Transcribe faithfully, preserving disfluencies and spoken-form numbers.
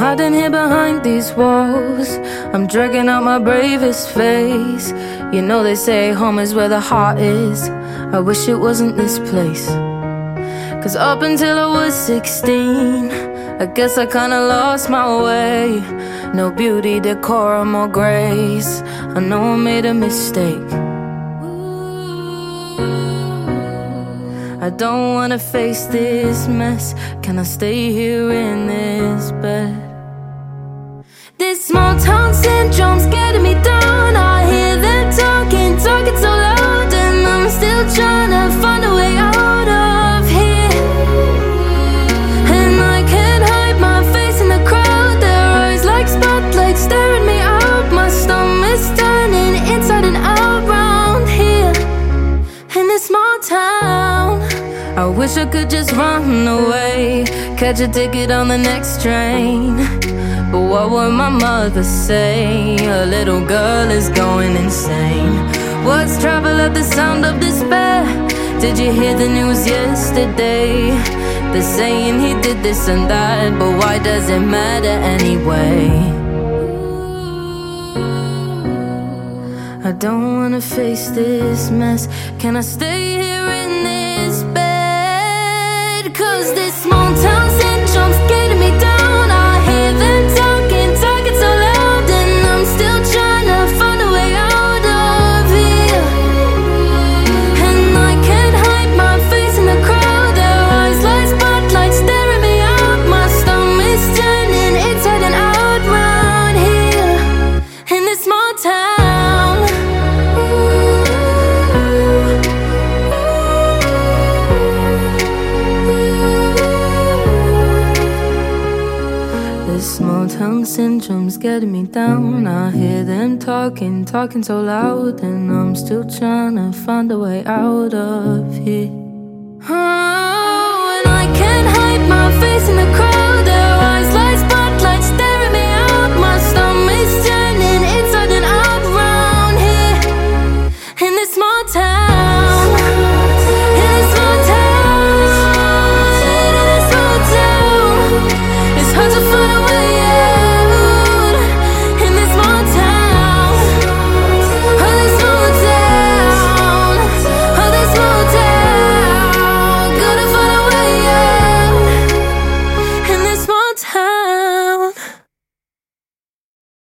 hiding here behind these walls. I'm dragging out my bravest face. You know they say home is where the heart is. I wish it wasn't this place. Cause up until I was sixteen, I guess I kinda lost my way. No beauty, decorum, or grace. I know I made a mistake. I don't wanna face this mess. Can I stay here in this bed? This small town syndrome's getting me down. I hear them talking, talking so loud, and I'm still trying to find a way out of here. And I can't hide my face in the crowd. Their eyes like spotlights staring me out. My stomach's turning inside and out round here in this small town. I wish I could just run away, catch a ticket on the next train. But what would my mother say? A little girl is going insane. What's travel at the sound of despair? Did you hear the news yesterday? They're saying he did this and that, but why does it matter anyway? I don't wanna face this mess. Can I stay here in this bed? Cause this small town syndrome's getting me down. I hear them talking, talking so loud, and I'm still trying to find a way out of here. And I can't hide my face in the crowd. Their eyes like spotlights staring me out. My stomach's turning inside and out round here in this small town. This small town syndrome's getting me down. I hear them talking, talking so loud, and I'm still trying to find a way out of here.